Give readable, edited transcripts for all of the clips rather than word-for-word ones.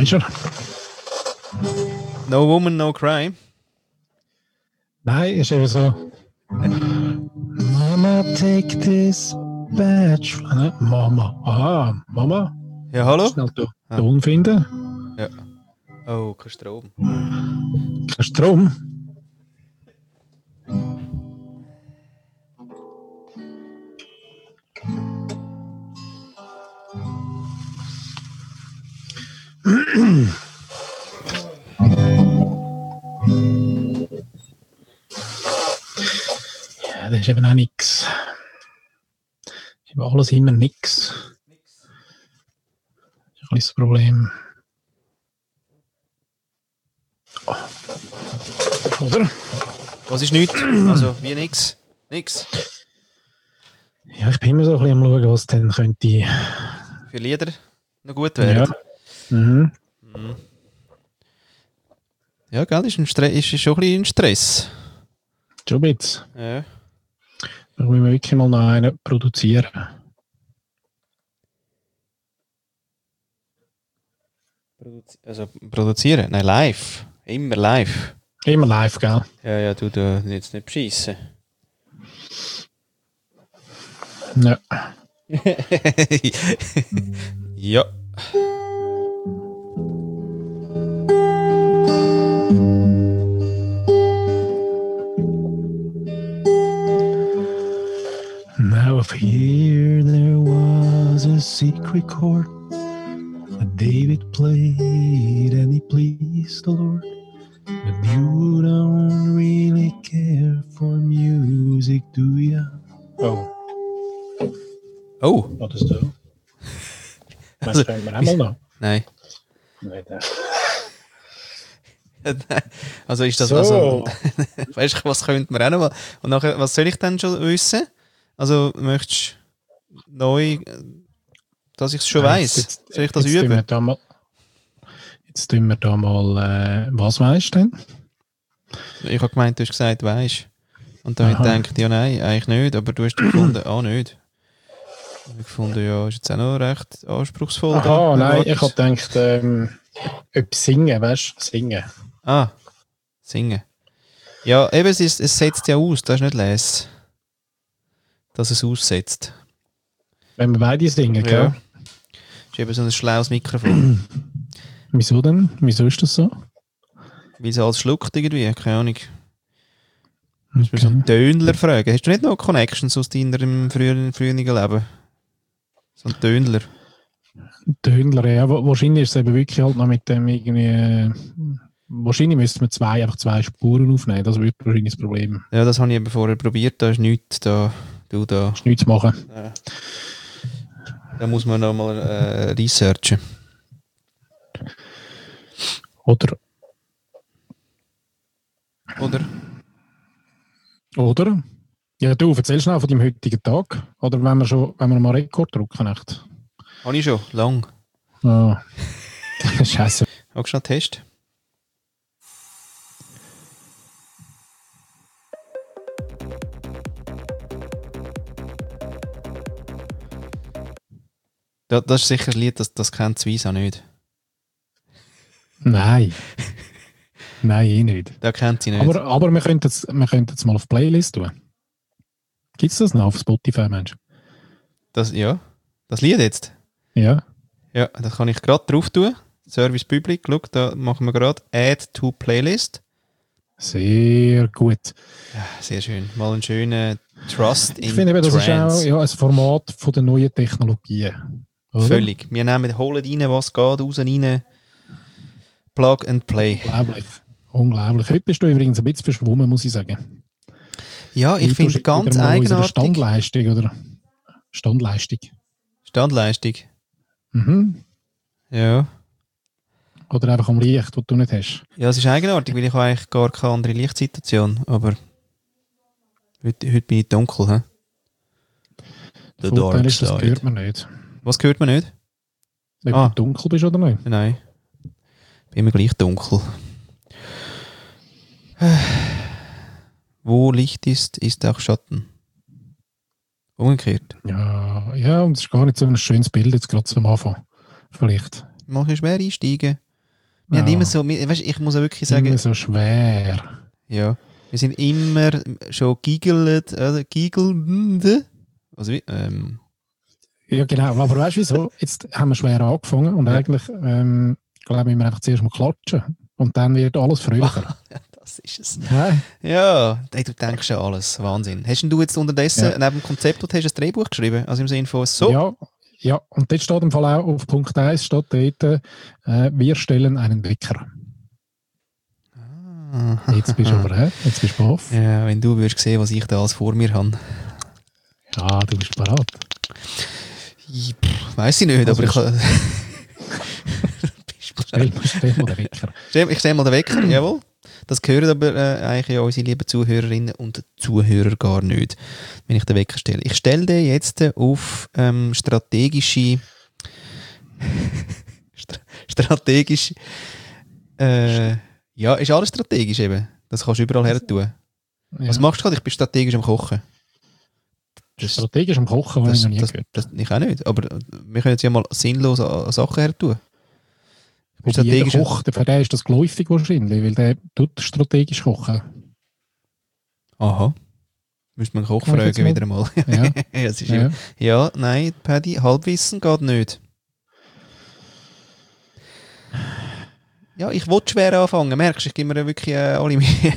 ist er? No Woman, No Cry. Nein, ist eben so. Mama, take this badge. Mama. Aha, Mama. Ja, hallo? Schnell Ton finden. Ja. Oh, kein Strom. Kein Strom. Ja, das ist eben auch nix. Das ist eben alles immer nix. Das ist ein bisschen das Problem. Oh. Oder? Was ist nichts? Also, wie nix? Nix. Ja, ich bin immer so ein bisschen am schauen, was dann könnte... Für Lieder noch gut werden. Ja. Mhm. Ja, gell, ist schon ein bisschen ein Stress. Schon ein bisschen. Ja. Da müssen wir wirklich mal noch einen produzieren. Produzieren? Nein, live. Immer live. Immer live, gell? Ja, du jetzt nicht beschissen. Ja. Ja. Now if here there was a secret chord that David played and he pleased the Lord, but you don't really care for music, do ya? Oh. Oh. Wat is dat? Maar schijnt mir einmal noch? Nein. Nein, also ist das so. Also, weißt du, was könnte man auch noch mal? Und nachher, was soll ich dann schon wissen? Also möchtest du neu, dass ich es schon weiss? Soll ich das üben? Jetzt tun wir da mal, was weisst du denn? Ich habe gemeint, du hast gesagt, weisst. Und dann habe ich gedacht, ja nein, eigentlich nicht, aber du hast gefunden, nicht. Ich habe gefunden, ja, ist jetzt auch noch recht anspruchsvoll. Aha, nein, ich habe gedacht, etwas singen, weißt du? Singen. Ah, singen. Ja, eben, es setzt ja aus, das ist nicht les. Dass es aussetzt. Wenn wir beide singen, gell? Ja. Ist eben so ein schlaues Mikrofon. Wieso denn? Wieso ist das so? Weil es alles schluckt irgendwie, keine Ahnung. Musst du so einen Tönler fragen. Hast du nicht noch Connections aus deinem früheren Leben? So ein Tönler. Tönler, ja. Wahrscheinlich ist es eben wirklich halt noch mit dem irgendwie... wahrscheinlich müsste man einfach zwei Spuren aufnehmen. Das wird wahrscheinlich das Problem. Ja, das habe ich eben vorher probiert. Da ist nichts da. Da ist nichts zu machen. Da muss man noch mal researchen. Oder? Ja, du, erzähl schnell von deinem heutigen Tag. Oder wenn wir mal Rekord drucken, echt? Habe ich schon, lang. Oh. Scheiße. Hast du schon einen Test? Das ist sicher ein Lied, das kennt Suiza nicht. Nein. Nein, ich nicht. Das kennt sie nicht. Aber wir könnten jetzt mal auf Playlist tun. Gibt es das noch auf Spotify, Mensch? Das Lied jetzt? Ja. Ja, das kann ich gerade drauf tun. Service Public, schau, da machen wir gerade Add to Playlist. Sehr gut. Ja, sehr schön. Mal einen schönen Trust in Ich finde eben, das Trance. ist auch ein Format von der neuen Technologien. Oder? Völlig. Wir holen rein, was geht, raus, rein. Plug and Play. Unglaublich. Heute bist du übrigens ein bisschen verschwommen, muss ich sagen. Ja, ich finde ganz eigenartig. Standleistung, oder? Standleistung. Mhm. Ja. Oder einfach am Licht, das du nicht hast. Ja, es ist eigenartig, weil ich habe eigentlich gar keine andere Lichtsituation. Aber heute bin ich dunkel. He? Der Vorteil ist, das hört man nicht. Was hört man nicht? Ob du dunkel bist oder nicht? Nein. Bin immer gleich dunkel. Wo Licht ist, ist auch Schatten. Umgekehrt. Ja, und es ist gar nicht so ein schönes Bild jetzt gerade zum Anfang. Vielleicht. Mal schwer einsteigen. Wir haben immer so, weißt, ich muss auch wirklich sagen... Immer so schwer. Ja, wir sind immer schon giggelt, oder? Giggelnde. Also wie? Ja, genau. Aber weißt du wieso? Jetzt haben wir schwer angefangen und eigentlich, glaube ich, wir einfach zuerst mal klatschen. Und dann wird alles fröhlicher. Das ist es. Hä? Ja, hey, du denkst ja alles. Wahnsinn. Hast denn du jetzt unterdessen neben dem Konzept und hast ein Drehbuch geschrieben? Also im Sinne von so? Ja, und dort steht im Fall auch auf Punkt 1 steht dort, wir stellen einen Wecker. Jetzt bist du aber, jetzt bist du baff. Ja, wenn du würdest sehen, was ich da alles vor mir habe. Ja, du bist parat. Weiss ich nicht, aber ich kann... Stell mal den Wecker. Ich stelle mal den Wecker, jawohl. Das gehören aber eigentlich ja unsere lieben Zuhörerinnen und Zuhörer gar nicht, wenn ich den Wecker stelle. Ich stelle den jetzt auf strategische... strategisch... ja, ist alles strategisch eben. Das kannst du überall her tun. Ja. Was machst du gerade? Ich bin strategisch am Kochen. Strategisch am Kochen, habe ich noch nie gehört. Ich auch nicht, aber wir können jetzt ja mal sinnlos Sachen her tun. Jeder Koch, für den ist das geläufig wahrscheinlich, weil der tut strategisch kochen. Aha. Müsste man Koch fragen wieder einmal. Ja. Ja, nein, Paddy, Halbwissen geht nicht. Ja, ich will schwer anfangen, merkst du, ich gebe mir wirklich alle Mühe.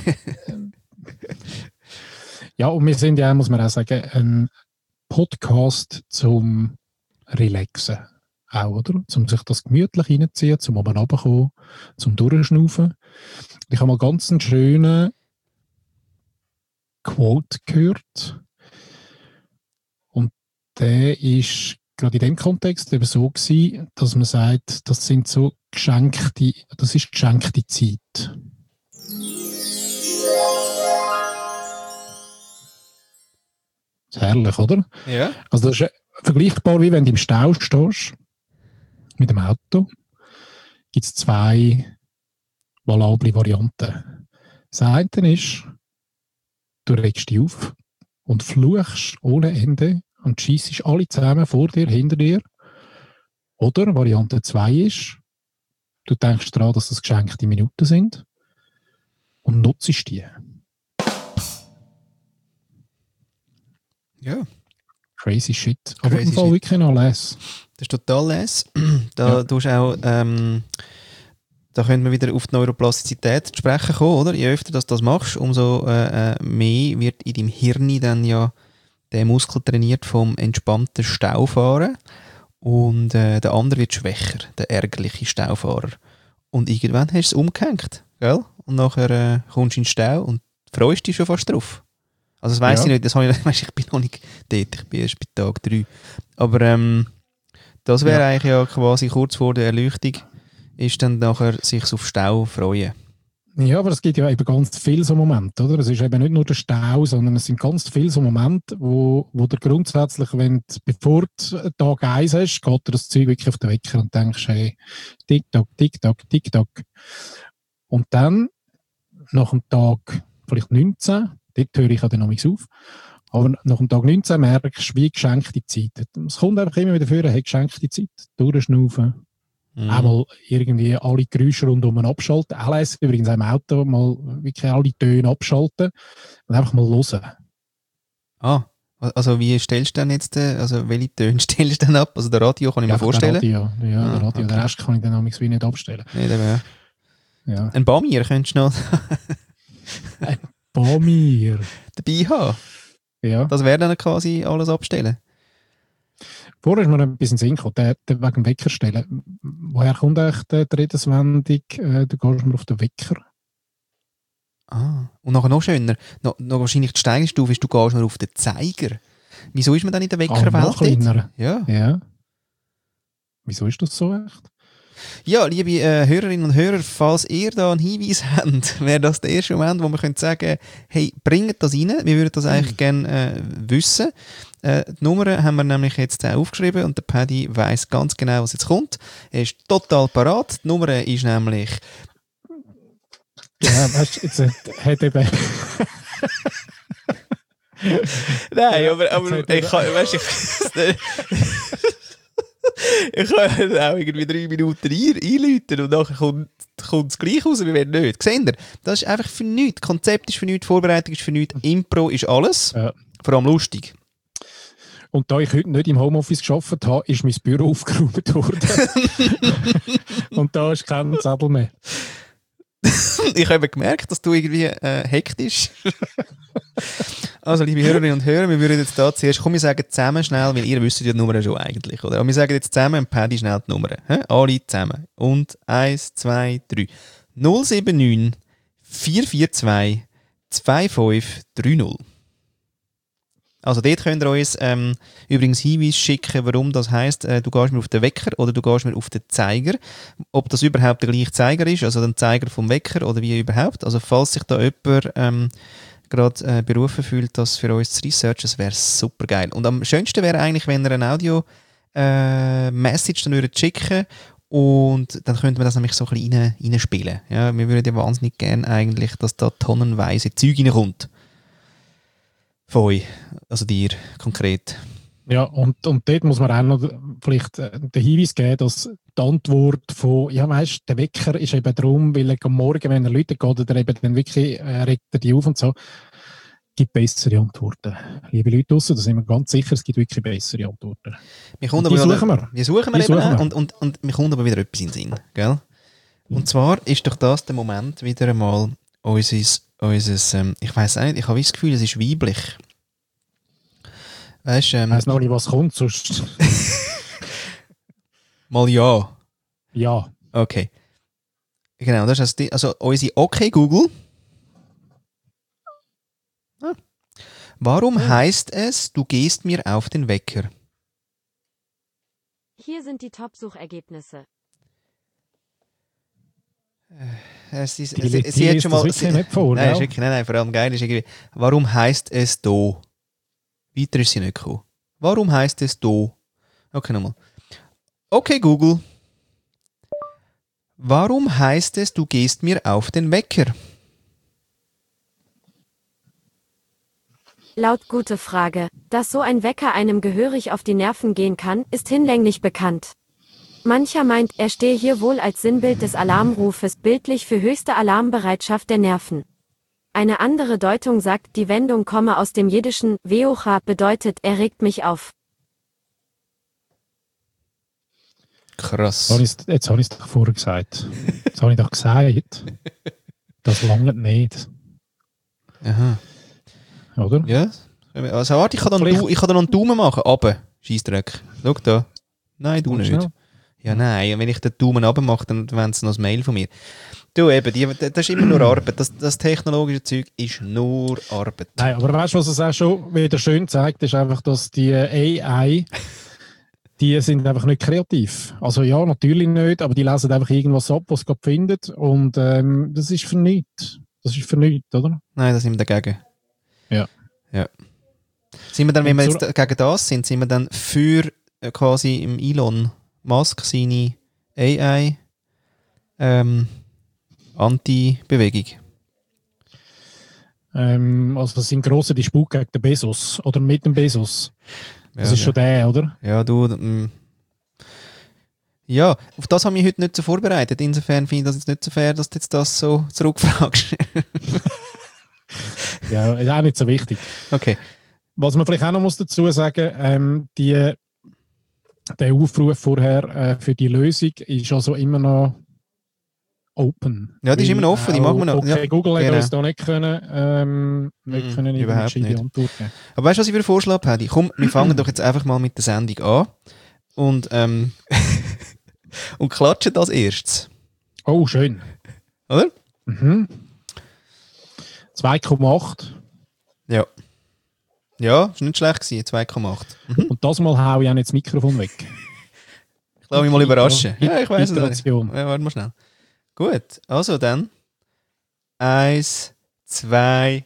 Ja, und wir sind ja, muss man auch sagen, ein Podcast zum Relaxen. Auch, oder? Zum sich das gemütlich reinziehen, zum oben runterkommen, zum Durchschnaufen. Ich habe mal ganz einen schönen Quote gehört. Und der ist gerade in dem Kontext eben so gewesen, dass man sagt, das ist geschenkte Zeit. Das ist herrlich, oder? Ja. Also das ist vergleichbar, wie wenn du im Stau stehst mit dem Auto. Gibt es zwei valable Varianten. Das eine ist, du regst dich auf und fluchst ohne Ende und schiessest alle zusammen vor dir, hinter dir. Oder Variante 2 ist, du denkst daran, dass das geschenkte Minuten sind und nutzt die. Ja. Crazy shit. Aber im Fall wirklich noch les. Das ist total les. Da tust auch, da können wir wieder auf die Neuroplastizität zu sprechen kommen, oder? Je öfter das machst, umso mehr wird in deinem Hirn dann ja der Muskel trainiert vom entspannten Staufahren und der andere wird schwächer, der ärgerliche Staufahrer. Und irgendwann hast du es umgehängt, gell? Und nachher kommst du in den Stau und freust dich schon fast drauf. Also das weiss ich nicht, ich bin noch nicht dort, ich bin erst bei Tag 3. Aber das wäre eigentlich ja quasi kurz vor der Erleuchtung, ist dann nachher sich auf Stau freuen. Ja, aber es gibt ja eben ganz viele so Momente, oder? Es ist eben nicht nur der Stau, sondern es sind ganz viele so Momente, wo du grundsätzlich, bevor du Tag 1 hast, geht dir das Zeug wirklich auf den Wecker und denkst, hey, Tick-Tock, Tick-Tock, Tick-Tock. Und dann, nach dem Tag vielleicht 19, dort höre ich ja dann noch nichts auf, aber nach dem Tag 19 merkst du, wie geschenkte Zeit. Es kommt einfach immer wieder vor, hey, geschenkte Zeit, durchschnaufen. Einmal irgendwie alle Geräusche rundum abschalten. LS übrigens im Auto mal wirklich alle Töne abschalten und einfach mal hören. Ah, also wie stellst du denn jetzt, also welche Töne stellst du denn ab? Also der Radio kann ich mir vorstellen. Der Radio, okay. Den Rest kann ich dann wie nicht abstellen. Nee, ja. Ein Bamier könntest du noch ein Bamier dabei haben. Ja. Das wäre dann quasi alles abstellen. Vorher ist mir ein bisschen Sinn gekommen, der wegen dem Wecker stellen. Woher kommt eigentlich die Redenswendung, du gehst mir auf den Wecker? Ah, und nachher noch schöner, noch wahrscheinlich die Steigerstufe ist, du gehst mir auf den Zeiger. Wieso ist man dann in der Weckerwelt? Noch kleiner. Ja. Wieso ist das so echt? Ja, liebe Hörerinnen und Hörer, falls ihr da einen Hinweis habt, wäre das der erste Moment, wo wir sagen können, hey, bringt das rein, wir würden das eigentlich gerne wissen. Die Nummern haben wir nämlich jetzt aufgeschrieben und der Paddy weiss ganz genau, was jetzt kommt. Er ist total parat. Die Nummer ist nämlich... Ja, weißt du, jetzt hat eben... Nein, aber ich kann... Ich kann auch irgendwie 3 Minuten einläuten und nachher kommt kommt es gleich raus, wie wenn nicht. Seht ihr? Das ist einfach für nichts. Konzept ist für nichts, Vorbereitung ist für nichts, Impro ist alles. Ja. Vor allem lustig. Und da ich heute nicht im Homeoffice gearbeitet habe, ist mein Büro aufgeräumt worden. Und da ist kein Zettel mehr. Ich habe gemerkt, dass du irgendwie hektisch. Also, liebe Hörerinnen und Hörer, wir würden jetzt da zuerst, wir sagen zusammen schnell, weil ihr wisst ja die Nummer schon eigentlich, oder? Aber wir sagen jetzt zusammen und Paddy schnell die Nummer. Alle zusammen. Und 1, 2, 3. 079 442 2530. Also dort könnt ihr uns übrigens Hinweise schicken, warum das heisst, du gehst mir auf den Wecker oder du gehst mir auf den Zeiger. Ob das überhaupt der gleiche Zeiger ist, also der Zeiger vom Wecker oder wie überhaupt. Also falls sich da jemand gerade berufen fühlt, das für uns zu researchen, das wäre super geil. Und am schönsten wäre eigentlich, wenn ihr eine Audio-Message dann schicken und dann könnte man das nämlich so ein bisschen reinspielen. Ja, wir würden ja wahnsinnig gerne eigentlich, dass da tonnenweise Zeug reinkommt. Von euch, also dir konkret. Ja, und dort muss man auch noch vielleicht den Hinweis geben, dass die Antwort von, ja weisst, der Wecker ist eben darum, weil er am Morgen, wenn er Leute geht, oder eben dann wirklich regt er die auf und so, gibt bessere Antworten. Liebe Leute draussen, da sind wir ganz sicher, es gibt wirklich bessere Antworten. Die suchen wir eben und mir kommt aber wieder etwas in den Sinn, gell? Und zwar ist doch das der Moment wieder einmal unser ich weiss auch nicht, ich habe das Gefühl, es ist weiblich. Weißt, ich weiss noch nicht, was kommt, sonst... Mal ja. Ja. Okay. Genau, das ist also unsere Okay Google. Warum heißt es, du gehst mir auf den Wecker? Hier sind die Top-Suchergebnisse. Sie hat schon mal. Nicht vor, nein, ist wirklich, nein, vor allem geil ist irgendwie. Warum heisst es do? Weiter ist sie nicht gekommen. Warum heisst es do? Okay, nochmal. Okay, Google. Warum heißt es, du gehst mir auf den Wecker? Laut gute Frage, dass so ein Wecker einem gehörig auf die Nerven gehen kann, ist hinlänglich bekannt. Mancher meint, er stehe hier wohl als Sinnbild des Alarmrufes bildlich für höchste Alarmbereitschaft der Nerven. Eine andere Deutung sagt, die Wendung komme aus dem jiddischen Weocha, bedeutet, er regt mich auf. Krass. Jetzt habe ich es doch vorher gesagt. Jetzt habe ich doch gesagt. Das lange nicht. Aha. Oder? Ja. Also warte, ich kann dann noch einen Daumen machen. Aber, Scheissdreck. Schau da. Nein, du nicht. Schnell. Ja, nein. Wenn ich den Daumen runter mache, dann wollen sie noch ein Mail von mir. Du eben, das ist immer nur Arbeit. Das technologische Zeug ist nur Arbeit. Nein, aber weißt du, was es auch schon wieder schön zeigt, ist einfach, dass die AI, die sind einfach nicht kreativ. Also ja, natürlich nicht, aber die lesen einfach irgendwas ab, was sie gerade finden. Und das ist für nichts. Das ist für nichts, oder? Nein, da sind wir dagegen. Ja. Sind wir dann, wenn wir jetzt gegen das sind wir dann für quasi im Elon Musk seine AI Anti-Bewegung? Also das sind grosse Disput gegen den Bezos oder mit dem Bezos. Das ist schon der, oder? Ja, ja, auf das haben wir heute nicht so vorbereitet. Insofern finde ich das jetzt nicht so fair, dass du jetzt das so zurückfragst. Ja, ist auch nicht so wichtig. Okay. Was man vielleicht auch noch dazu sagen muss, der Aufruf vorher für die Lösung ist also immer noch open. Ja, die ist immer noch offen, die machen wir noch. Okay, ja, Google hat uns da nicht können überhaupt nicht. Antwort geben. Aber weißt du, was ich für einen Vorschlag habe? Komm, wir fangen doch jetzt einfach mal mit der Sendung an und, und klatschen das erstes. Oh, schön. Oder? 2,8. Ja. Ja, ist nicht schlecht gewesen, 2,8. Und das Mal haue ich auch nicht das Mikrofon weg. Ich lasse mich mal überraschen. Ja, ich weiss es nicht. Ja, Iteration. warte mal schnell. Gut, also dann 1, 2.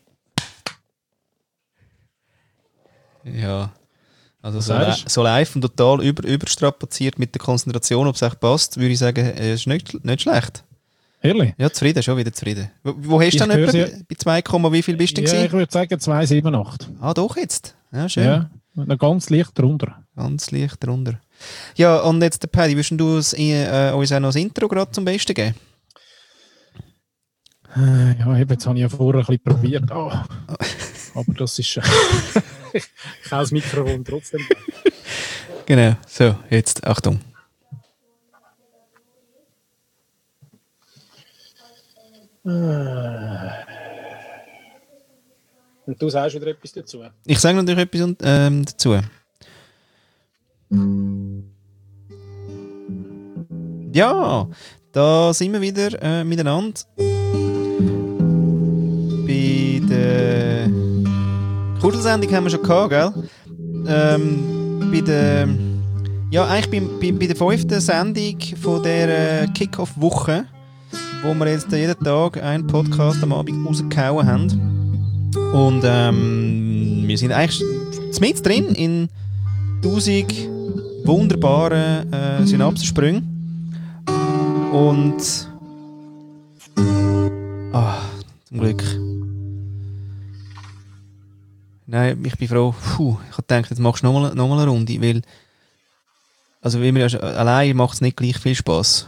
Ja, also so live und total überstrapaziert mit der Konzentration, ob es echt passt, würde ich sagen, ist nicht schlecht. Ehrlich? Ja, zufrieden, schon wieder zufrieden. Wo hast du dann etwa? Bei 2, wie viel bist du denn? Ja, ich würde sagen 2,78. Ah, doch jetzt. Ja, schön. Ja, noch ganz leicht drunter. Ganz leicht drunter. Ja, und jetzt, Paddy, würdest du uns auch noch das Intro gerade zum Besten geben? Ja, eben, jetzt habe ich ja vorher ein bisschen probiert. Oh. Aber das ist... ich habe das Mikrofon trotzdem. Genau, so, jetzt, Achtung. Und du sagst wieder etwas dazu? Ich sage natürlich etwas dazu. Ja, da sind wir wieder miteinander. Bei der Kuschelsendung haben wir schon gehabt, gell? Bei der... Ja, eigentlich bei der 5. Sendung von der Kick-Off-Woche, wo wir jetzt jeden Tag einen Podcast am Abend rausgehauen haben. Und wir sind eigentlich mit drin in 1000 wunderbaren Synapsensprüngen. Und zum Glück. Nein, ich bin froh. Ich habe gedacht, jetzt machst du noch mal eine Runde, weil wir ja allein macht es nicht gleich viel Spass.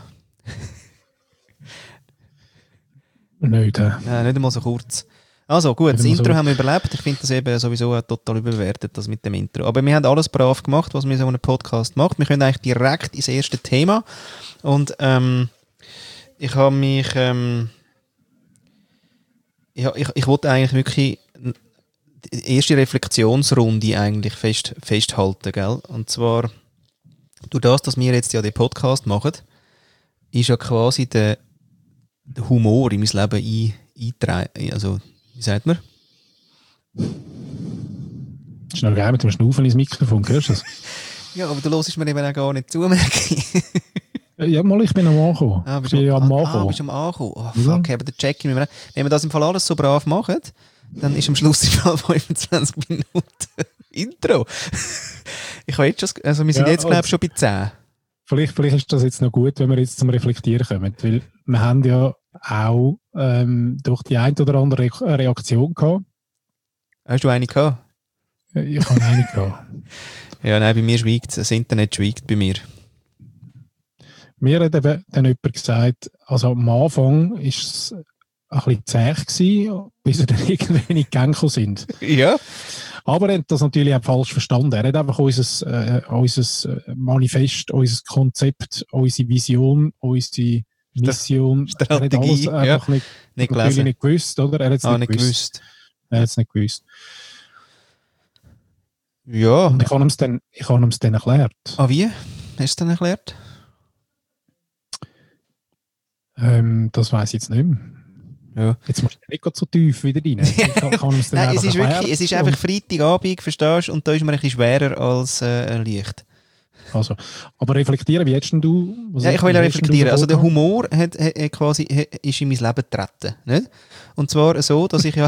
Nicht. Nein, nicht einmal so kurz. Also gut, das Intro haben wir überlebt. Ich finde das eben sowieso total überbewertet, das mit dem Intro. Aber wir haben alles brav gemacht, was man in so einem Podcast macht. Wir können eigentlich direkt ins erste Thema. Und ich habe mich... ich wollte eigentlich wirklich die erste Reflexionsrunde eigentlich festhalten, gell? Und zwar, durch das, dass wir jetzt ja den Podcast machen, ist ja quasi der Humor in mein Leben eingetragen. Also, wie sagt man? Schnell geil mit dem Schnaufen ins Mikrofon, hörst du das? Ja, aber du hörst mir eben auch gar nicht zu, merke ich. Ja, mal, ich bin am Ankommen. Bist du am Ankommen? Oh, fuck, aber der Check. Wenn wir das im Fall alles so brav machen, dann ist am Schluss im Fall 25 Minuten Intro. Ich habe jetzt schon, also wir sind jetzt, glaube ich, schon bei 10. Vielleicht ist das jetzt noch gut, wenn wir jetzt zum Reflektieren kommen, weil wir haben ja auch durch die ein oder andere Reaktion gehabt. Hast du eine gehabt? Ich habe eine gehabt. Ja, nein, bei mir schweigt das Internet schweigt bei mir. Mir hat eben dann jemand gesagt, also am Anfang war es ein bisschen zäh gewesen, bis wir dann irgendwie in die Gänge sind. Ja. Aber er hat das natürlich auch falsch verstanden. Er hat einfach unser Manifest, unser Konzept, unsere Vision, unsere Mission, Strategie, er hat alles einfach nicht gewusst, oder? Er hat es nicht gewusst. Er hat es nicht gewusst. Ja. Und ich habe ihm es dann erklärt. Ah, wie? Hast du es dann erklärt? Das weiss ich jetzt nicht mehr. Ja. Jetzt musst du nicht so tief wieder rein. Nein, es ist einfach Freitagabend, verstehst du? Und da ist man ein bisschen schwerer als leicht. Also, aber reflektieren, wie hättest du... Ja, ich will reflektieren. Also der Humor ist in mein Leben getreten. Nicht? Und zwar so, dass ich ja...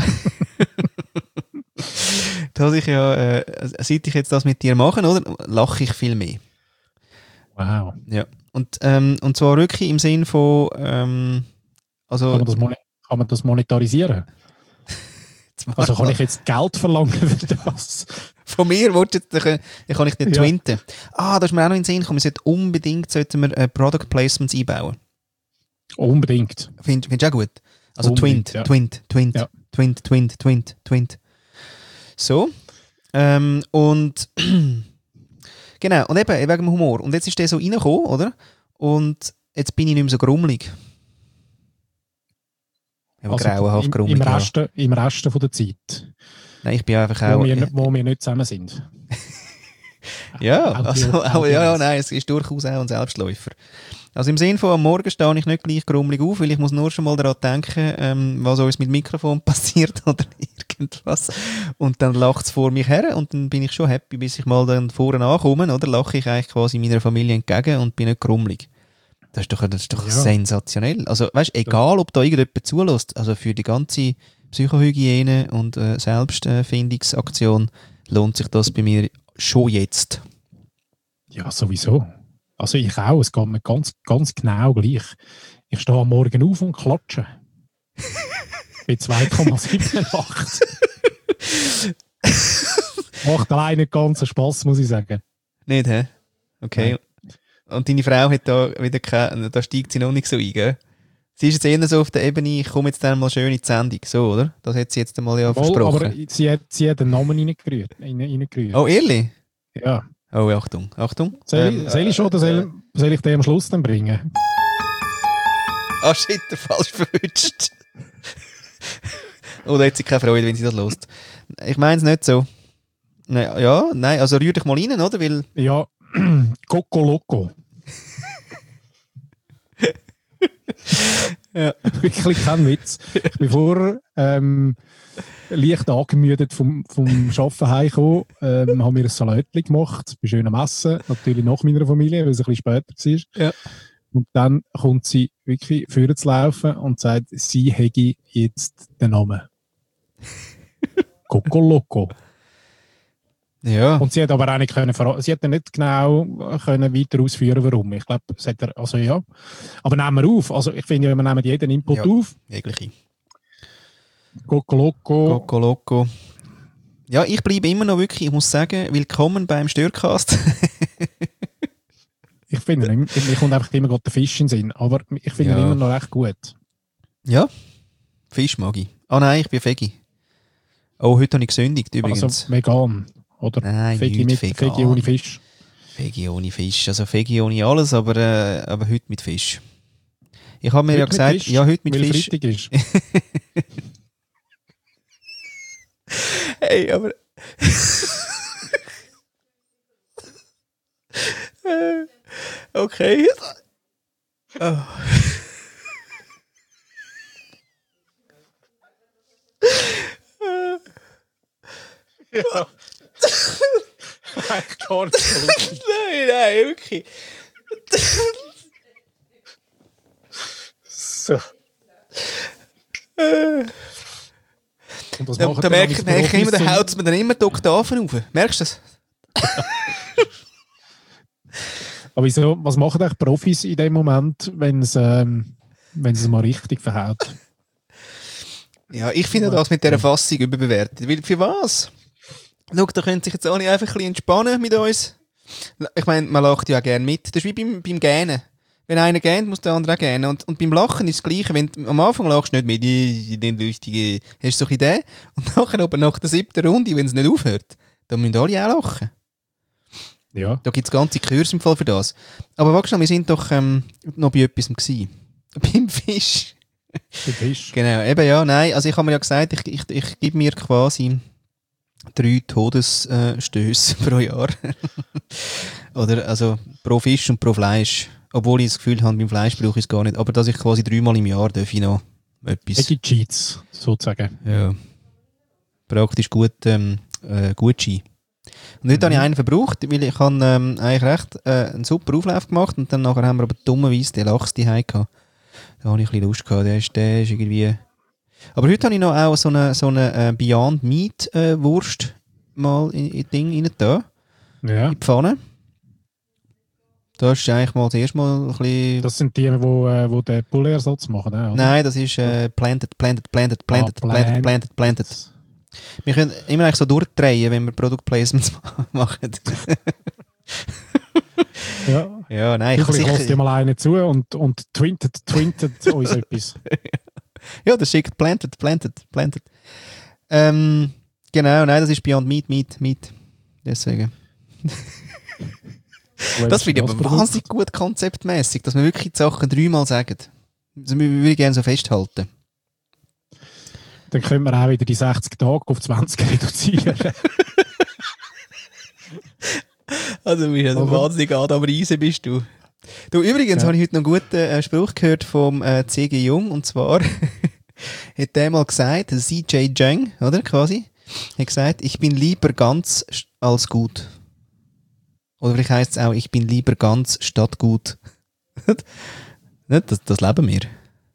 seit ich jetzt das mit dir mache, oder, lache ich viel mehr. Wow. Ja. Und zwar wirklich im Sinn von... also, kann man das monetarisieren? Also kann ich jetzt Geld verlangen für das? Von mir kann ich nicht twinten. Da ist mir auch noch in den Sinn gekommen, sollten wir Product Placements einbauen. Unbedingt. Findest du auch gut? Also Unbedingt, Twint. So. Und genau, und eben wegen dem Humor. Und jetzt ist der so reingekommen, oder? Und jetzt bin ich nicht mehr so grummelig. Also grauenhaft grummelig. Im Rest von der Zeit. Nein, ich bin einfach auch... Wo wir nicht zusammen sind. Ja, nein, es ist durchaus auch ein Selbstläufer. Also im Sinne von, am Morgen stehe ich nicht gleich grummelig auf, weil ich muss nur schon mal daran denken, was uns mit dem Mikrofon passiert oder irgendwas. Und dann lacht es vor mich her und dann bin ich schon happy, bis ich mal dann vorne ankomme, oder lache ich eigentlich quasi meiner Familie entgegen und bin nicht grummelig. Das ist doch sensationell. Also weißt, egal ob da irgendjemand zulässt, also für die ganze Psychohygiene und Selbstfindungsaktion lohnt sich das bei mir schon jetzt. Ja, sowieso. Also ich auch, es geht mir ganz, ganz genau gleich. Ich stehe am Morgen auf und klatsche. Bei 2,78. Macht allein nicht ganz einen Spass, muss ich sagen. Nicht, hä? Okay. Ja. Und deine Frau hat da wieder da steigt sie noch nicht so ein, gell? Sie ist jetzt eher so auf der Ebene, ich komme jetzt dann mal schön in die Sendung, so, oder? Das hat sie jetzt einmal ja Wohl, versprochen. aber sie hat den Namen reingerührt. Oh, ehrlich? Ja. Oh, Achtung, Achtung. Soll ich schon oder soll ich den am Schluss dann bringen? Ah, shit, der falsch verwünscht. Oder hat sie keine Freude, wenn sie das hört? Ich meine es nicht so. Nein, also rühr dich mal rein, oder? Weil Ja, Coco Loco. ja. Wirklich kein Witz. Ich bin vorher leicht angemüdet vom Arbeiten heimgekommen, habe mir ein Salatli gemacht, bei schönem Essen, natürlich nach meiner Familie, weil es ein bisschen später war. Ja. Und dann kommt sie wirklich vorne zu laufen und sagt, sie hätte jetzt den Namen. Coco Loco. Ja. Und sie hat aber auch nicht sie hat nicht genau können weiter ausführen, warum. Ich glaube, es hat also ja. Aber nehmen wir auf. Also ich finde, wir nehmen jeden Input auf. Jegliche. Coco Loco. Coco Loco. Ja, ich bleibe immer noch wirklich, ich muss sagen, willkommen beim Störcast. Ich finde, mir kommt einfach immer gerade der Fisch in den Sinn. Aber ich finde ihn immer noch recht gut. Ja, Fisch mag ich. Ah nein, ich bin Veggie. Oh, heute habe ich gesündigt übrigens. Also vegan. Oder Nein, Veggie mit vegan. Veggie ohne Fisch. Veggie ohne Fisch. Also Veggie ohne alles, aber heute mit Fisch. Ich habe mir ja gesagt, Fisch, ja, heute mit weil Fisch. Freitag ist. Hey, aber... okay. Oh. Ja. Echt gar nicht so lustig. Nein, wirklich. So. Und was Da machen merke ich immer, da haut es mir dann immer die Oktaven auf. Merkst du das? Aber wieso, was machen eigentlich Profis in dem Moment, wenn es mal richtig verhaut? Ja, ich finde das mit dieser Fassung überbewertet. Weil für was? Schau, da können sich jetzt alle einfach ein bisschen entspannen mit uns. Ich meine, man lacht ja auch gerne mit. Das ist wie beim Gähnen. Wenn einer gähnt, muss der andere auch gähnen. Und beim Lachen ist das Gleiche. Wenn du am Anfang lachst du nicht mit, den lustigen, hast du so ein Idee. Und nachher aber nach der 7. Runde, wenn es nicht aufhört, dann müssen alle auch lachen. Ja. Da gibt es ganze Kurse im Fall für das. Aber warte schon, wir sind doch noch bei etwas gewesen. Beim Fisch. Beim Fisch. Genau, eben ja, nein. Also ich habe mir ja gesagt, ich gebe mir quasi 3 Todesstöße pro Jahr. Oder also pro Fisch und pro Fleisch. Obwohl ich das Gefühl habe, beim Fleisch brauche ich es gar nicht. Aber dass ich quasi 3-mal im Jahr darf ich noch etwas. Veggie Cheats, sozusagen. Ja. Praktisch Gutschein. Und heute habe ich einen verbraucht, weil ich habe eigentlich recht einen super Auflauf gemacht und dann nachher haben wir aber dummerweise den Lachs daheim gehabt. Da habe ich ein bisschen Lust gehabt. Der ist irgendwie... Aber heute habe ich noch auch so eine Beyond Meat Wurst mal in Ding rein da. Ja. In die Pfanne. Das ist eigentlich mal das erste Mal ein bisschen... Das sind die, wo den Poulet-Ersatz machen, oder? Nein, das ist planted. Wir können immer eigentlich so durchdrehen, wenn wir Produktplacements machen. Ja. Ja, nein, ich Ich lasse dir mal einen zu und twintet uns etwas. Ja, das schickt planted. Genau, nein, das ist Beyond Meat. Deswegen. Das finde ich aber wahnsinnig gut konzeptmäßig, dass wir wirklich die Sachen 3-mal sagen. Das würde ich gerne so festhalten. Dann können wir auch wieder die 60 Tage auf 20 reduzieren. Also, du bist ja wahnsinnig am Reisen, bist du. Du, übrigens habe ich heute noch einen guten Spruch gehört vom C.G. Jung, und zwar hat der mal gesagt, C.J. Jung, oder, quasi, hat gesagt, ich bin lieber ganz als gut. Oder vielleicht heisst es auch, ich bin lieber ganz statt gut. Das leben wir.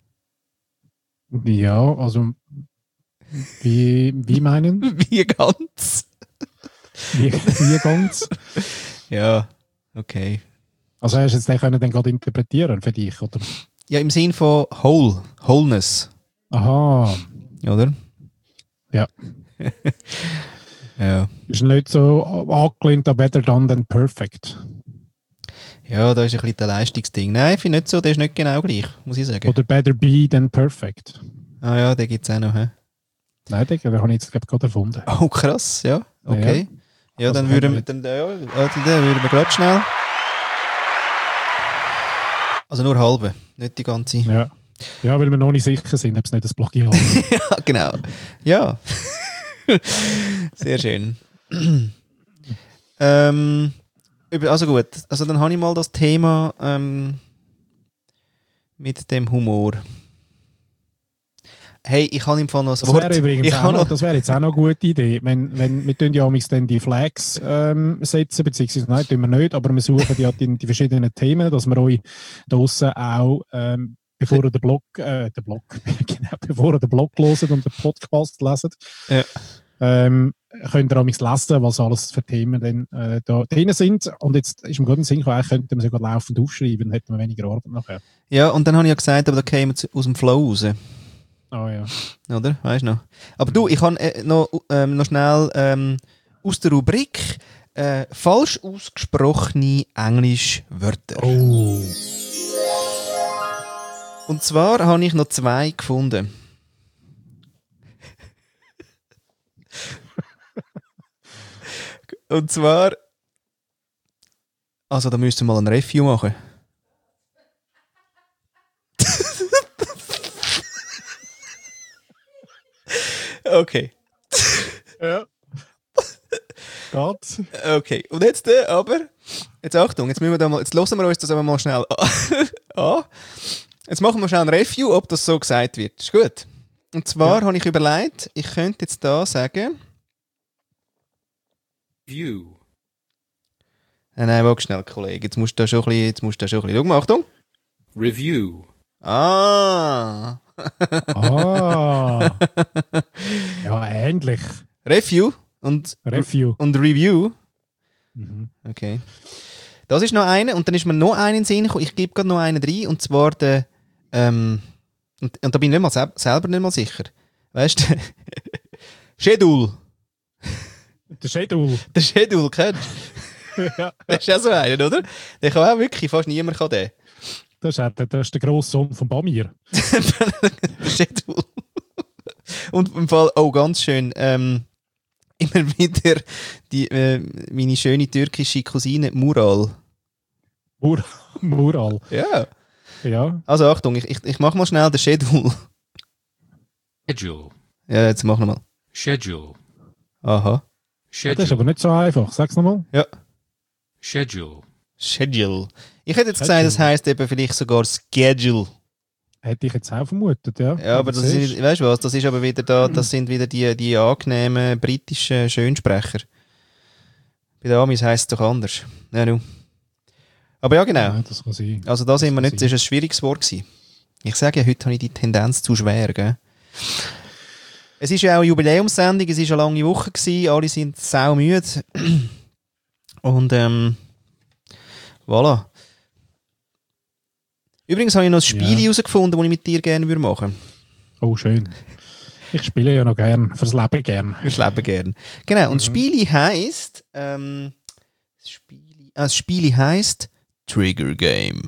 Ja, also wie meinen? Wie ganz. Wie ganz? Ja, okay. Also hast du jetzt den können dann gerade interpretieren für dich, oder? Ja, im Sinn von Wholeness. Aha. Oder? Ja. Ja. Ist nicht so angelehnt an better done than perfect. Ja, da ist ein bisschen das Leistungsding. Nein, ich finde nicht so, der ist nicht genau gleich, muss ich sagen. Oder Better Be Than Perfect. Ah ja, den gibt es auch noch. He? Nein, den habe ich jetzt gerade erfunden. Oh, krass, ja, okay. Ja, Also dann würden wir gerade schnell... Also nur halbe, nicht die ganze. Ja. Ja, weil wir noch nicht sicher sind, ob es nicht das Plagiat ist. Ja, genau. Ja. Sehr schön. Also gut, also dann habe ich mal das Thema mit dem Humor. Hey, ich habe im Fall noch ein Das Wort. wäre übrigens Ich auch habe noch, das wäre jetzt auch noch eine gute Idee. Wenn wir tun ja amigs dann die Flags setzen, beziehungsweise nein, tun wir nicht, aber wir suchen ja die verschiedenen Themen, dass wir euch draussen auch bevor ihr genau, bevor ihr den Blog hört und den Podcast leset, Ja. könnt ihr amigs lesen, was alles für Themen dann da drin sind. Und jetzt ist im guten Sinn, eigentlich könnten wir sogar laufend aufschreiben, dann hätten wir weniger Arbeit nachher. Ja, und dann habe ich ja gesagt, aber da kämen wir aus dem Flow raus. Oh ja. Oder? Weißt du noch? Aber du, ich habe noch schnell aus der Rubrik falsch ausgesprochene Englischwörter. Oh. Und zwar habe ich noch 2 gefunden. Und zwar... Also da müsst ihr mal ein Review machen. Okay. Ja. Geht. Okay. Und jetzt aber... Jetzt Achtung, jetzt müssen wir da mal... Jetzt hören wir uns das aber mal schnell an. Jetzt machen wir schnell ein Review, ob das so gesagt wird. Ist gut? Und zwar habe ich überlegt, ich könnte jetzt da sagen... View. Nein, warte schnell, Kollege. Jetzt musst du da schon ein bisschen... Schau mal, Achtung. Review. Ah. Ah. Ja, ähnlich. Review und Review. Und Review. Mhm. Okay. Das ist noch eine und dann ist mir noch einen in den Sinn gekommen. Ich gebe gerade noch einen rein und zwar der und da bin ich nicht mal selber nicht mal sicher. Weißt du? Schedule. Der Schedule. Der Schedule, kennst du? Ja. Das ist ja so einer, oder? Den kann auch wirklich fast niemand kann den. Das ist der Grosssohn von Bamir. Der Schedule. Und im Fall auch ganz schön immer wieder meine schöne türkische Cousine Mural. Mural. Ja. Ja. Also Achtung, ich mache mal schnell den Schedule. Schedule. Ja, jetzt mach nochmal. Schedule. Aha. Ja, das ist aber nicht so einfach. Sag's nochmal. Ja. Schedule. Schedule. Ich hätte jetzt gesagt, das heisst eben vielleicht sogar Schedule. Hätte ich jetzt auch vermutet, ja. Ja, aber das ist, weißt du was, das ist aber wieder da, das sind wieder die angenehmen britischen Schönsprecher. Bei den Amis heisst es doch anders. Ja, nu. Aber ja, genau. Ja, das kann sein. Also da sind wir nicht, das sein. war ein schwieriges Wort gewesen. Ich sage ja, heute habe ich die Tendenz zu schwer, gell? Es ist ja auch eine Jubiläumssendung, es war eine lange Woche gewesen, alle sind saumüde. Und voilà. Übrigens habe ich noch ein Spiel herausgefunden, das ich mit dir gerne machen würde. Oh, schön. Ich spiele ja noch gern, fürs Leben gern. Fürs Leben gern. Genau, und das Spiel heisst das Spiel heisst Trigger Game.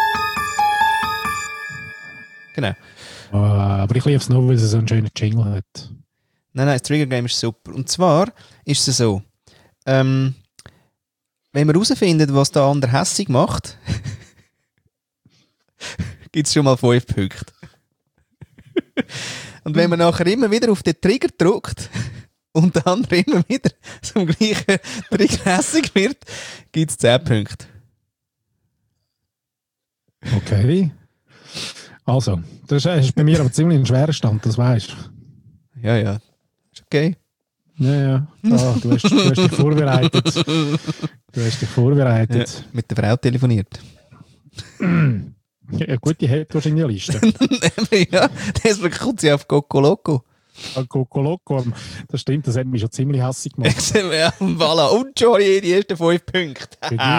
Genau. Aber ich liebe es nur, weil es so einen schönen Jingle hat. Nein, das Trigger Game ist super. Und zwar ist es so, wenn man herausfindet, was der andere hässig macht, gibt es schon mal 5 Punkte. Und wenn man nachher immer wieder auf den Trigger drückt und der andere immer wieder zum gleichen Trigger hässig wird, gibt es 10 Punkte. Okay. Also, das ist bei mir aber ziemlich ein schwerer Stand, das weißt du. Ja, ja. Ist okay. Ja. Ah, du hast dich vorbereitet. Ja, mit der Frau telefoniert. Ja, gut, die hat wahrscheinlich eine Liste. Ja, deswegen kommt sie auf Coco Loco. Coco Loco, das stimmt, das hat mich schon ziemlich hässig gemacht. Ja, voilà. Und schon die ersten 5 Punkte.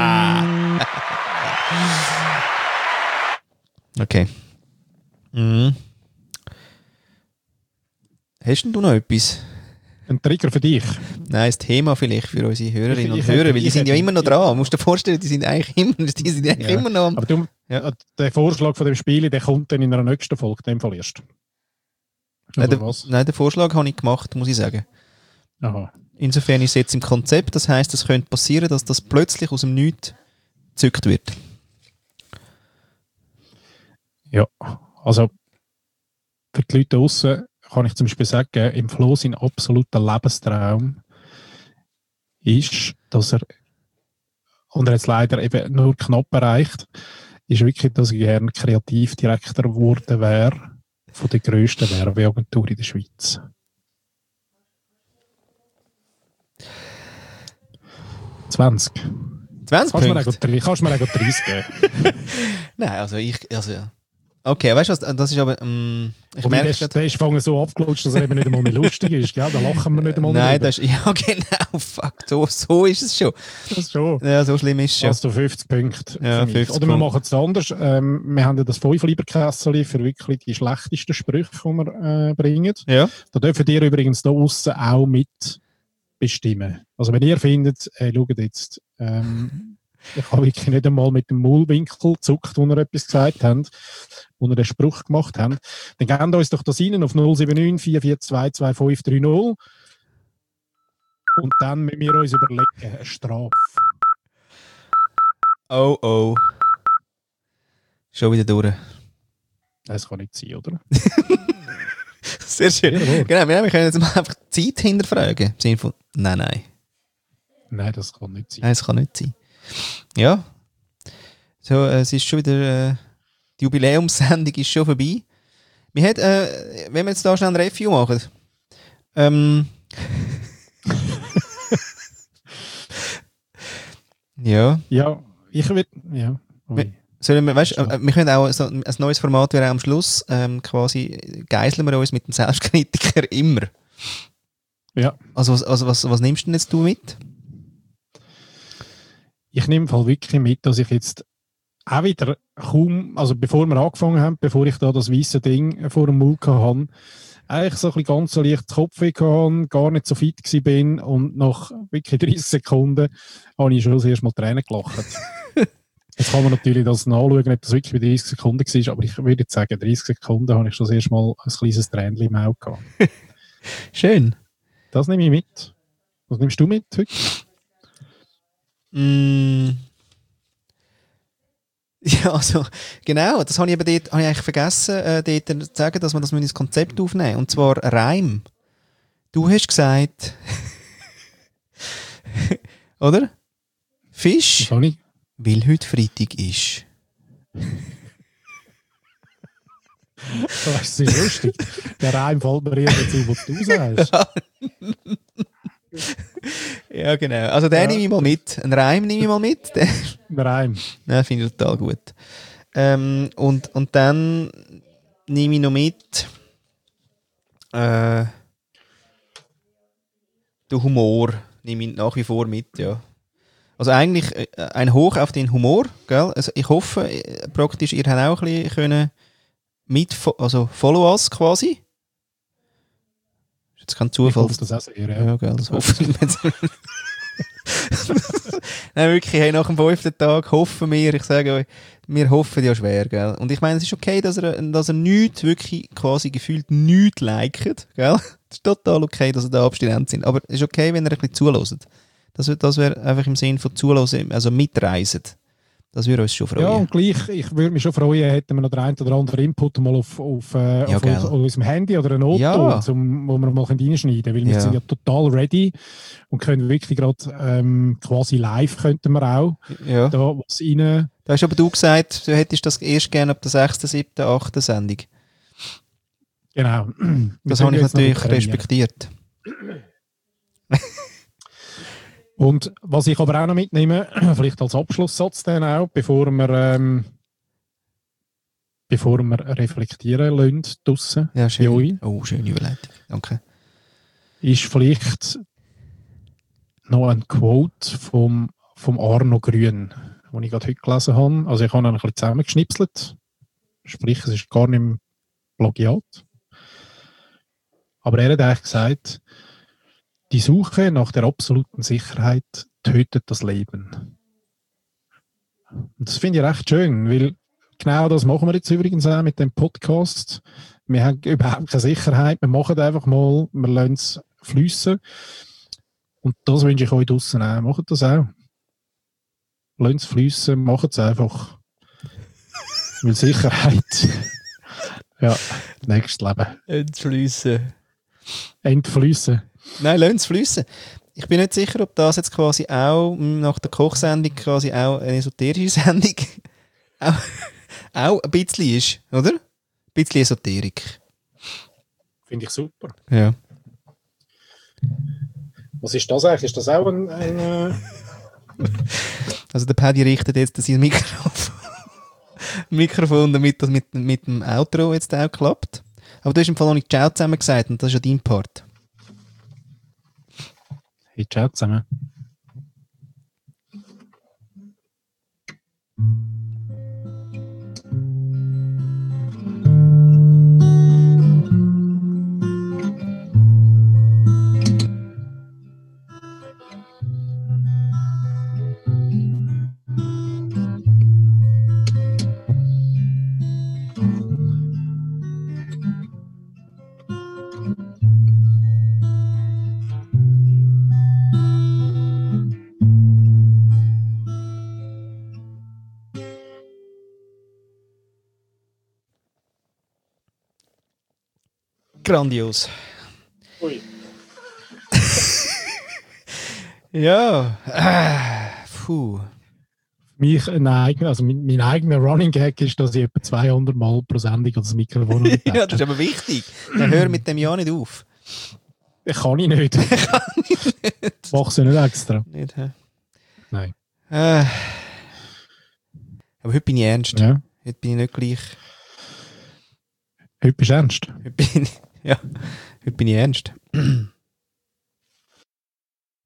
Okay. Mhm. Hast denn du noch etwas? Ein Trigger für dich? Nein, das Thema vielleicht für unsere Hörerinnen und Ich Hörer, hätte- weil die ich sind ja hätte- immer noch dran. Du musst dir vorstellen, die sind eigentlich immer noch am... Aber du, Ja. der Vorschlag von dem Spiel, der kommt dann in einer nächsten Folge, in dem Fall erst. Oder was? Nein, den Vorschlag habe ich gemacht, muss ich sagen. Aha. Insofern ist es jetzt im Konzept, das heisst, es könnte passieren, dass das plötzlich aus dem Nichts gezückt wird. Ja, also für die Leute draussen kann ich zum Beispiel sagen, im Flo sein absoluter Lebenstraum ist, dass er, und er hat es leider eben nur knapp erreicht, ist wirklich, dass ich gerne Kreativdirektor geworden wäre von der grössten Werbeagentur in der Schweiz. 20. 20 Kannst du mir Punkte? auch 30 geben? Nein, okay, weißt du was, das ist aber... ich Wobei, merke der ist vorhin so abgelutscht, dass er eben nicht einmal mehr lustig ist. Gell? Da lachen wir nicht einmal Nein, drüber. das ist... Ja, genau, fuck, so ist es schon. Das schon. Ja, so schlimm ist es schon. Also 50 Punkte. Ja, für mich. 50 Oder wir Punkte. machen es anders. Wir haben ja das 5-Lieber-Kessel für wirklich die schlechtesten Sprüche, die wir bringen. Ja. Da dürfen ihr übrigens da aussen auch mit bestimmen. Also wenn ihr findet, schaut jetzt, ich habe wirklich nicht einmal mit dem Maulwinkel gezuckt, wo ihr etwas gesagt habt, wo ihr den Spruch gemacht habt, dann gebt uns doch das rein auf 079 442 2530 und dann müssen wir uns überlegen, eine Strafe. Oh. Schon wieder durch. Das kann nicht sein, oder? Sehr schön. Jawohl. Genau, wir können jetzt mal einfach die Zeit hinterfragen. Im Sinne von, nein. Nein, das kann nicht sein. Nein, es kann nicht sein. Ja. So, es ist schon wieder... die Jubiläumssendung ist schon vorbei. Wir hat, wenn wir jetzt da schnell ein Review machen. Ja. Ja, ich würde. Ja. Ui. Sollen wir, weißt, wir können auch so ein neues Format wäre am Schluss quasi geiseln wir uns mit dem Selbstkritiker immer. Ja. Also was nimmst du denn jetzt mit? Ich nehme im Fall wirklich mit, dass ich jetzt auch wieder kaum, also bevor wir angefangen haben, bevor ich da das weiße Ding vor dem Mund hatte, eigentlich so ein bisschen ganz so leicht Kopfweh hatte, gar nicht so fit bin und nach wirklich 30 Sekunden habe ich schon das erste Mal Tränen gelacht. Jetzt kann man natürlich das nachschauen, ob das wirklich bei 30 Sekunden war, aber ich würde jetzt sagen, 30 Sekunden habe ich schon das erste Mal ein kleines Tränchen im Auge gehabt. Schön. Das nehme ich mit. Was nimmst du mit heute? Ja, also, genau, das habe ich eben dort, habe ich eigentlich vergessen, dort zu sagen, dass wir das ins Konzept aufnehmen müssen. Und zwar Reim. Du hast gesagt, oder? Fisch, Was habe ich? weil heute Freitag ist. Das ist lustig. Der Reim fällt mir jetzt ein, was du sagst. Ja, genau. Also den nehme ich mal mit. Einen Reim nehme ich mal mit. Den Reim. ja, finde ich total gut. Und dann nehme ich noch mit den Humor nehme ich nach wie vor mit, ja. Also eigentlich ein Hoch auf den Humor, gell? Also ich hoffe, praktisch, ihr habt auch ein bisschen können also follow us quasi. Ist jetzt kein Ich Zufall. hoffe, das auch sehr, ja. Ja, gell, das hoffe ich. Nein, wirklich, hey, nach dem 5. Tag hoffen wir, ich sage euch, wir hoffen ja schwer, gell. Und ich meine, es ist okay, dass er nichts, wirklich quasi gefühlt nichts liket, gell. Es ist total okay, dass er da abstinent sind. Aber es ist okay, wenn er ein bisschen zuhört. Das wäre einfach im Sinn von zuhören, also mitreisen. Das würde uns schon freuen. Ja, und gleich, ich würde mich schon freuen, hätten wir noch den einen oder anderen Input mal auf unserem Handy oder ein Auto, Ja. wo wir mal reinschneiden können, weil wir Ja. sind ja total ready und können wirklich gerade quasi live könnten wir auch Ja. da was rein. Da hast aber du gesagt, du hättest das erst gerne ab der 6., 7., 8. Sendung. Genau. Das Wir habe ich können jetzt noch natürlich nicht trainieren. respektiert. Und was ich aber auch noch mitnehme, vielleicht als Abschlusssatz dann auch, bevor wir reflektieren lassen draussen, Ja, bei schön. euch, Oh, schöne Überleitung. Danke. ist vielleicht noch ein Quote vom Arno Grün, den ich gerade heute gelesen habe. Also ich habe ihn ein bisschen zusammengeschnipselt. Sprich, es ist gar nicht im Plagiat. Aber er hat eigentlich gesagt, Die Suche nach der absoluten Sicherheit tötet das Leben. Und das finde ich recht schön, weil genau das machen wir jetzt übrigens auch mit dem Podcast. Wir haben überhaupt keine Sicherheit, wir machen einfach mal, wir lassen es fliessen. Und das wünsche ich euch draussen auch. Macht das auch. Lasst es fliessen, macht es einfach. Weil Sicherheit, ja, nächstes Leben. Entfliessen. Entfliessen. Nein, lass es fliessen. Ich bin nicht sicher, ob das jetzt quasi auch nach der Kochsendung quasi auch eine esoterische Sendung auch ein bisschen ist, oder? Ein bisschen Esoterik. Finde ich super. Ja. Was ist das eigentlich? Ist das auch ein Also der Paddy richtet jetzt sein Mikrofon, damit das mit dem Outro jetzt auch klappt. Aber du hast im Fall noch nicht Ciao zusammen gesagt und das ist ja dein Part. Hey, ciao zusammen. Grandios. Ui. Ja. Puh. Mein eigener Running Gag ist, dass ich etwa 200 Mal pro Sendung das Mikrofon Ja, das ist aber wichtig. Dann hör mit dem ja nicht auf. Kann ich nicht. Mach's ja nicht extra. Nicht, hä? Nein. Aber heute bin ich ernst. Ja. Heute bin ich nicht gleich. Heute bist du ernst. Heute bin ich ernst.